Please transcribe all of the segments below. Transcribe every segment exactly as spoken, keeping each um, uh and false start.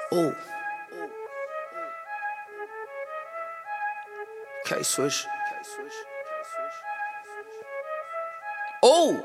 Ooh. K-Swish. Ooh.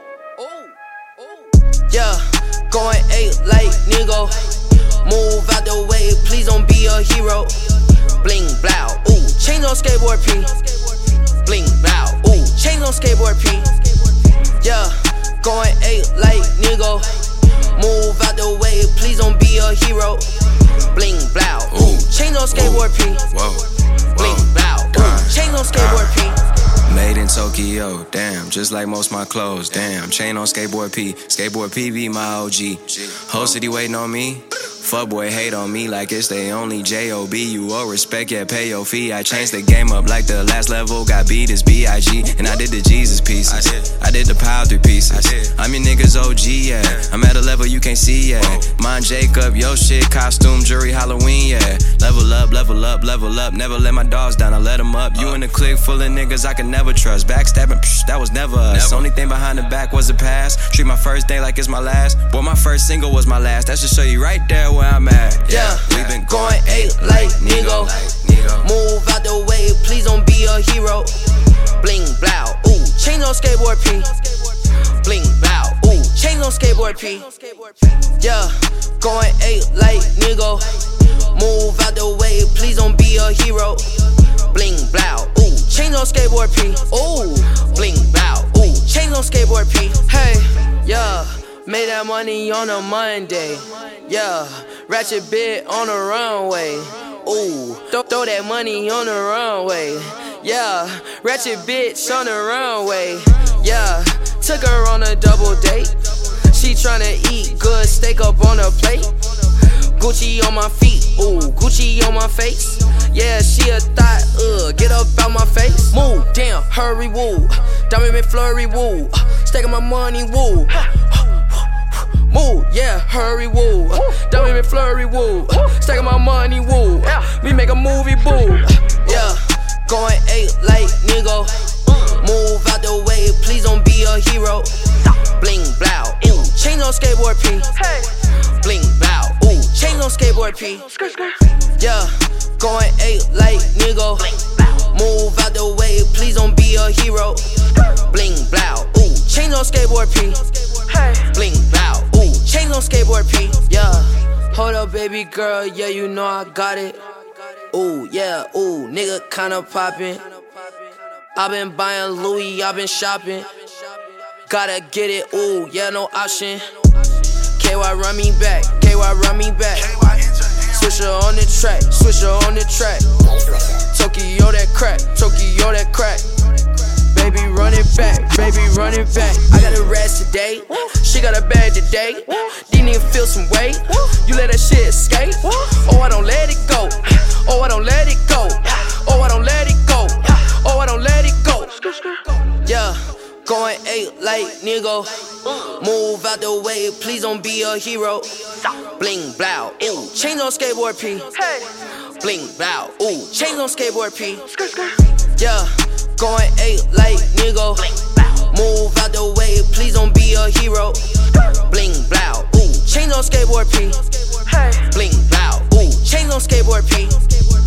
Yeah, going eight like nigga. Move out the way, please don't be a hero. Bling blow, ooh, change on skateboard P. Bling blow, ooh, change on skateboard P. Yeah, going eight like nigga. Move out the way, please don't be a hero. Bling blow, ooh, change on skateboard P. Bling blow, ooh, change on skateboard P. Made in Tokyo, damn, just like most my clothes, damn. Chain on skateboard P, skateboard P be my O G. Whole city waiting on me. Fuckboy hate on me like it's they only J O B. You owe respect, yeah, pay your fee. I changed the game up like the last level got beat as B I G. And I did the Jesus pieces, I did, I did the Power three pieces. I did. I'm your niggas O G, yeah. I'm at a level you can't see, yeah. Mine Jacob, yo shit, costume, jury, Halloween, yeah. Level up, level up, level up. Never let my dogs down, I let them up. You in a clique full of niggas I can never trust. Backstabbing, psh, that was never us. Never. Only thing behind the back was the past. Treat my first day like it's my last. Boy, my first single was my last. That should show you right there where I'm at. Yeah, we been going eight like nigga. Move out the way, please don't be a hero. Bling blow, ooh, change on skateboard P. Bling blow, ooh, change on skateboard P. Yeah, going eight like nigga. Move out the way, please don't be a hero. Bling blow, ooh, change on skateboard P. Ooh, bling blow, ooh, change on skateboard P. Hey, yeah, made that money on a Monday. Yeah, ratchet bit on the runway. Ooh, th throw that money on the runway. Yeah, ratchet bitch on the runway. Yeah, took her on a double date. She tryna eat good steak up on her plate. Gucci on my feet, ooh, Gucci on my face. Yeah, she a thought, uh, get up out my face. Move, damn, hurry, woo. Diamond McFlurry, woo. Stacking my money, woo. Move, yeah, hurry, woo. Diamond McFlurry, woo. Stacking my money, woo. We make a movie, boo. Yeah, going eight like nigga. Move out the way, please don't be a hero. Bling blow, ooh, change on skateboard P. Bling blow, ooh, change on skateboard P. Yeah, going eight like nigga. Move out the way, please don't be a hero. Bling blow, ooh, change on skateboard P. Bling blow, ooh, change on skateboard P. Yeah, hold up baby girl, yeah you know I got it. Ooh, yeah, ooh, nigga kinda poppin'. I been buying Louis, I been shopping. Gotta get it, ooh, yeah, no option. K Y run me back, K Y run me back. Swisher on the track, Swisher on the track. Tokyo that crack, Tokyo that crack. Baby run it back, baby run it back. I got a rest today, she got a bag today. These niggas feel some weight, you let that shit escape. Oh, I don't let it go, oh, I don't let it go. Oh, I don't let it go, oh, I don't let it go. Yeah, going eight like nigga. Move out the way, please don't be a hero. Bling blow, ooh, change on skateboard P. Bling blow, ooh, change on skateboard P. Yeah, going eight like nigga. Move out the way, please don't be a hero. Bling blow, ooh, change on skateboard P. Bling blow, ooh, change on skateboard P.